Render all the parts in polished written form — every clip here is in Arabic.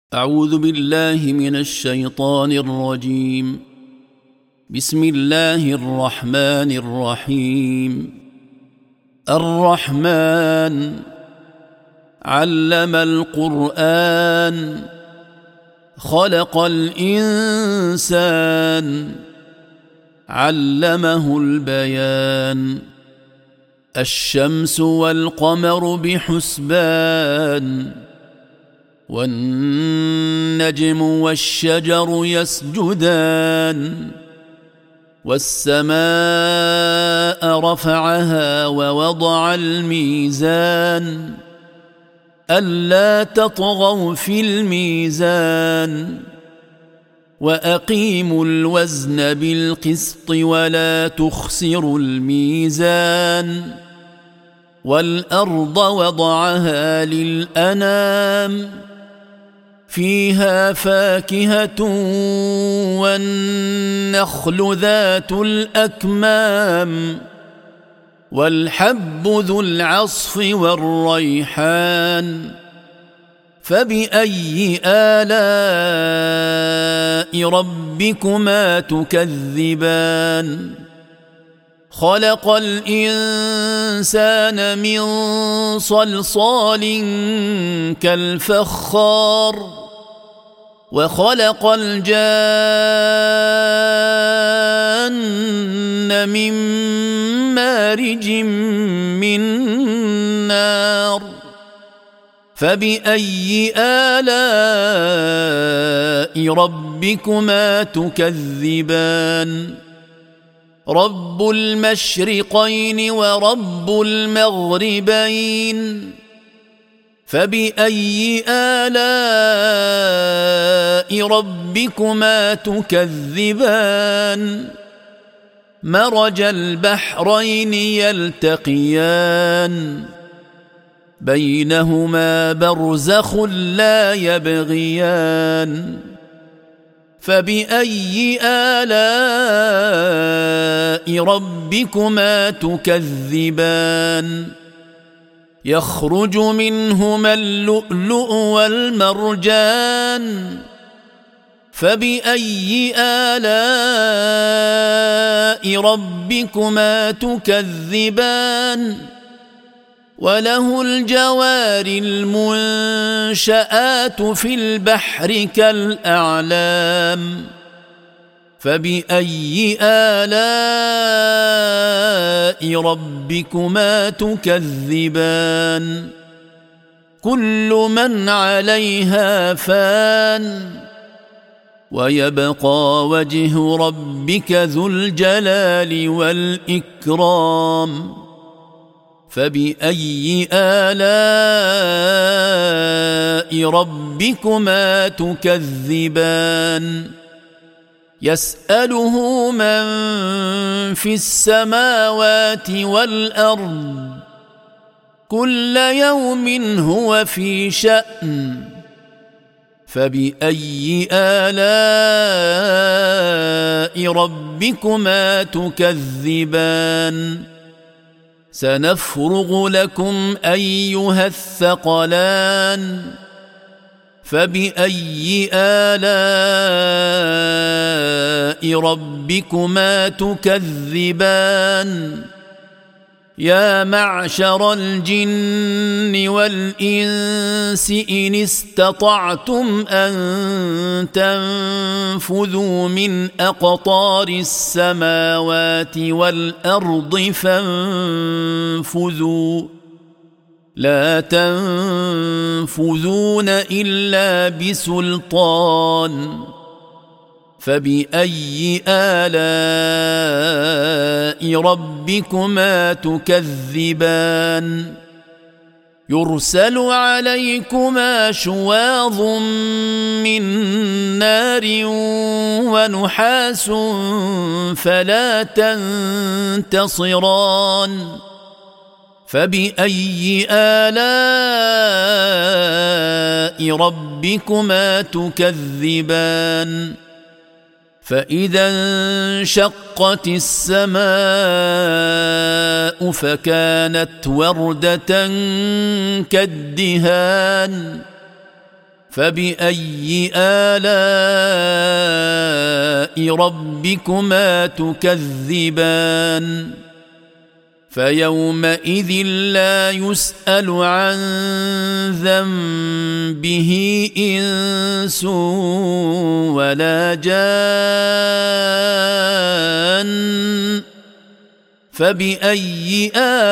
أعوذ بالله من الشيطان الرجيم. بسم الله الرحمن الرحيم. الرحمن علم القرآن خلق الإنسان علمه البيان. الشمس والقمر بحسبان والنجم والشجر يسجدان. والسماء رفعها ووضع الميزان ألا تطغوا في الميزان وأقيموا الوزن بالقسط ولا تخسروا الميزان. والأرض وضعها للأنام فيها فاكهة والنخل ذات الأكمام والحب ذو العصف والريحان. فبأي آلاء ربكما تكذبان؟ خلق الإنسان من صلصال كالفخار وخلق الجان من مارج من نار. فبأي آلاء ربكما تكذبان؟ رب المشرقين ورب المغربين. فبأي آلاء ربكما تكذبان؟ مرج البحرين يلتقيان بينهما برزخ لا يبغيان. فبأي آلاء ربكما تكذبان؟ يخرج منهما اللؤلؤ والمرجان. فبأي آلاء ربكما تكذبان؟ وله الجوار المنشآت في البحر كالأعلام. فبأي آلاء ربكما تكذبان؟ كل من عليها فان ويبقى وجه ربك ذو الجلال والإكرام. فبأي آلاء ربكما تكذبان؟ يسأله من في السماوات والأرض كل يوم هو في شأن. فبأي آلاء ربكما تكذبان؟ سنفرغ لكم أيها الثقلان. فبأي آلاء ربكما تكذبان؟ يا معشر الجن والإنس إن استطعتم أن تنفذوا من أقطار السماوات والأرض فانفذوا لا تنفذون إلا بسلطان. فبأي آلاء ربكما تكذبان؟ يرسل عليكما شواظ من نار ونحاس فلا تنتصران. فبأي آلاء ربكما تكذبان؟ فإذا انشقت السماء فكانت وردة كالدهان فبأي آلاء ربكما تكذبان فيومئذ لا يسأل عن ذنبه إنس ولا جان فبأي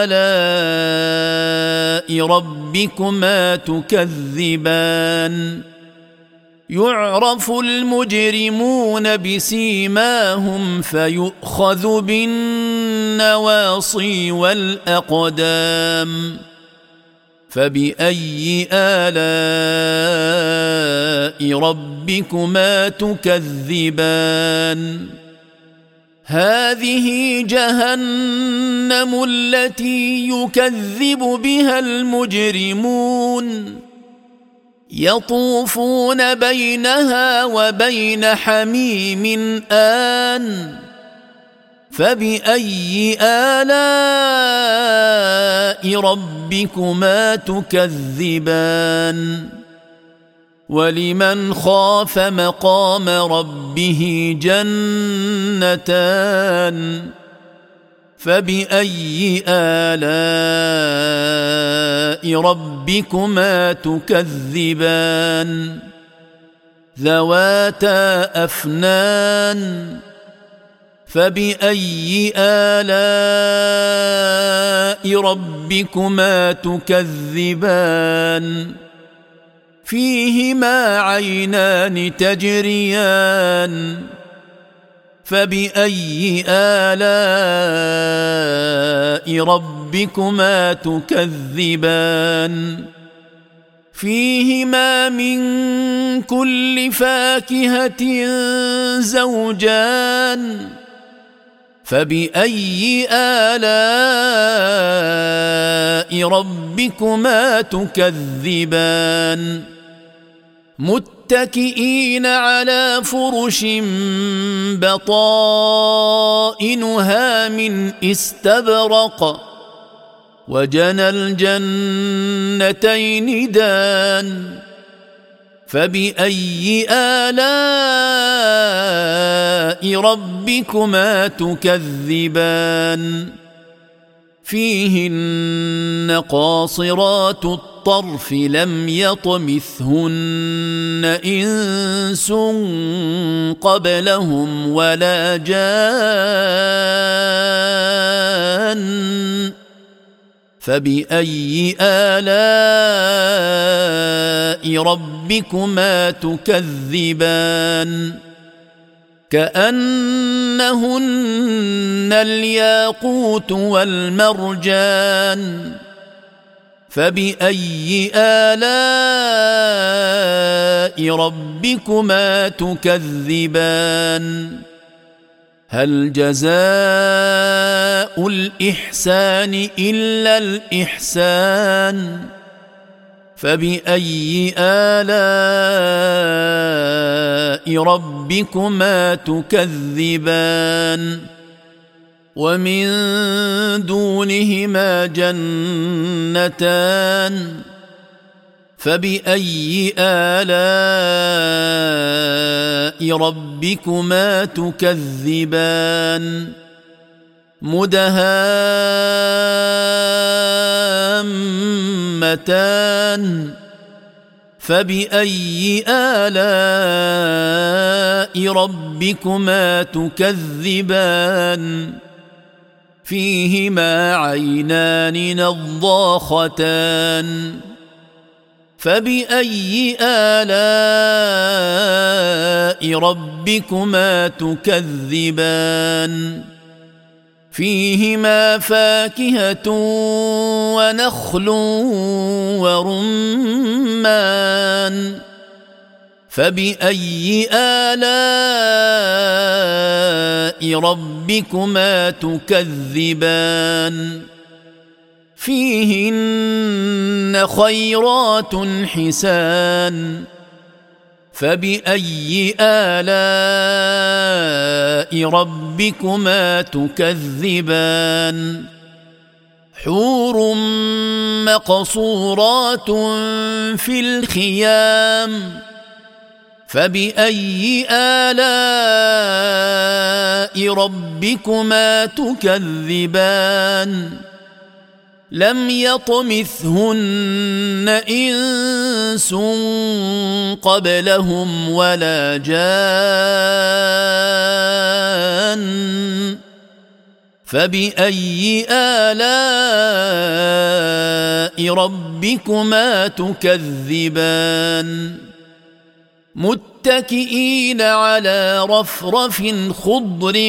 آلاء ربكما تكذبان يعرف المجرمون بسيماهم فيؤخذ بالنواصي والأقدام فبأي آلاء ربكما تكذبان هذه جهنم التي يكذب بها المجرمون يطوفون بينها وبين حميم آن فبأي آلاء ربكما تكذبان ولمن خاف مقام ربه جنتان فبأي آلاء ربكما تكذبان ذواتا أفنان فبأي آلاء ربكما تكذبان فيهما عينان تجريان فبأي آلاء ربكما تكذبان فيهما من كل فاكهة زوجان فبأي آلاء ربكما تكذبان متكئين على فرش بطائنها من استبرق وجنى الجنتين دان فبأي آلاء ربكما تكذبان فيهن قاصرات الطرف لم يطمثهن إنس قبلهم ولا جان فبأي آلاء ربكما تكذبان كأنهن الياقوت والمرجان فبأي آلاء ربكما تكذبان هل جزاء الإحسان إلا الإحسان فبأي آلاء ربكما تكذبان ومن دونهما جنتان فبأي آلاء ربكما تكذبان مدهامتان فبأي آلاء ربكما تكذبان فيهما عينان نضاختان فبأي آلاء ربكما تكذبان فيهما فاكهة ونخل ورمان فبأي آلاء ربكما تكذبان فيهن خيرات حسان فبأي آلاء ربكما تكذبان حور مقصورات في الخيام فبأي آلاء ربكما تكذبان لم يطمثهن إنس قبلهم ولا جان فبأي آلاء ربكما تكذبان متكئين على رفرف خضر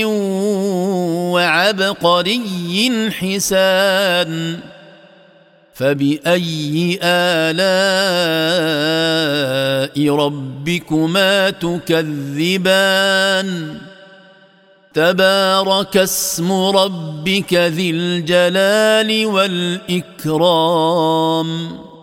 وعبقري حسان فبأي آلاء ربكما تكذبان تبارك اسم ربك ذي الجلال والإكرام